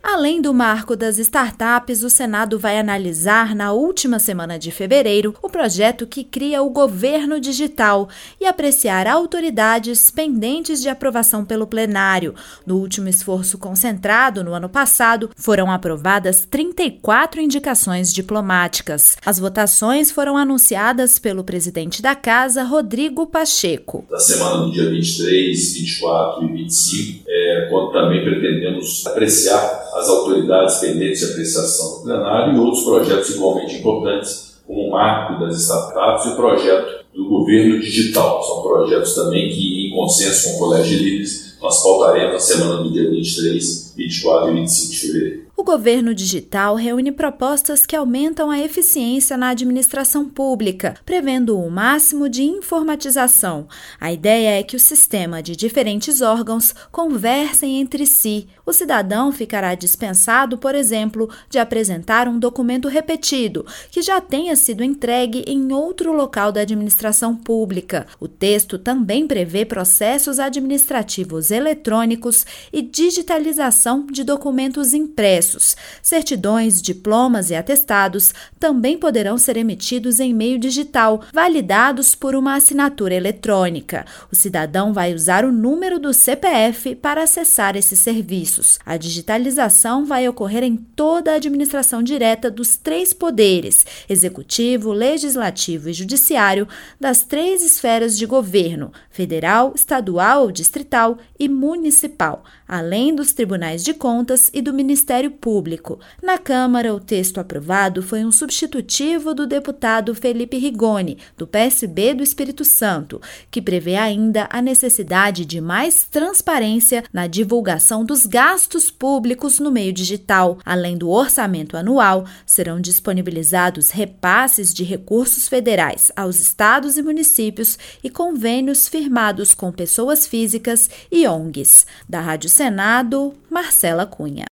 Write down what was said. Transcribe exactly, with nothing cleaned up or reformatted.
Além do marco das startups, o Senado vai analisar, na última semana de fevereiro, o projeto que cria o governo digital e apreciar autoridades pendentes de aprovação pelo plenário. No último esforço concentrado, no ano passado, foram aprovadas trinta e quatro indicações diplomáticas. As votações foram anunciadas pelo presidente da Casa, Rodrigo Pacheco. Na semana do dia vinte e três, vinte e quatro e vinte e cinco, é, quando também pretendemos apreciar as autoridades pendentes de apreciação do plenário e outros projetos igualmente importantes, como o marco das startups e o projeto do governo digital. São projetos também que, em consenso com o Colégio de Líderes, nós pautaremos na semana do dia vinte e três, vinte e quatro e vinte e cinco de fevereiro. O governo digital reúne propostas que aumentam a eficiência na administração pública, prevendo o máximo de informatização. A ideia é que o sistema de diferentes órgãos conversem entre si. O cidadão ficará dispensado, por exemplo, de apresentar um documento repetido, que já tenha sido entregue em outro local da administração pública. O texto também prevê processos administrativos eletrônicos e digitalização de documentos impressos. Certidões, diplomas e atestados também poderão ser emitidos em meio digital, validados por uma assinatura eletrônica. O cidadão vai usar o número do C P F para acessar esses serviços. A digitalização vai ocorrer em toda a administração direta dos três poderes, executivo, legislativo e judiciário, das três esferas de governo, federal, estadual ou distrital e municipal, além dos tribunais de contas e do Ministério Público. Na Câmara, o texto aprovado foi um substitutivo do deputado Felipe Rigoni, do P S B do Espírito Santo, que prevê ainda a necessidade de mais transparência na divulgação dos gastos públicos no meio digital. Além do orçamento anual, serão disponibilizados repasses de recursos federais aos estados e municípios e convênios firmados com pessoas físicas e O N Gs. Da Rádio Senado, Marcela Cunha.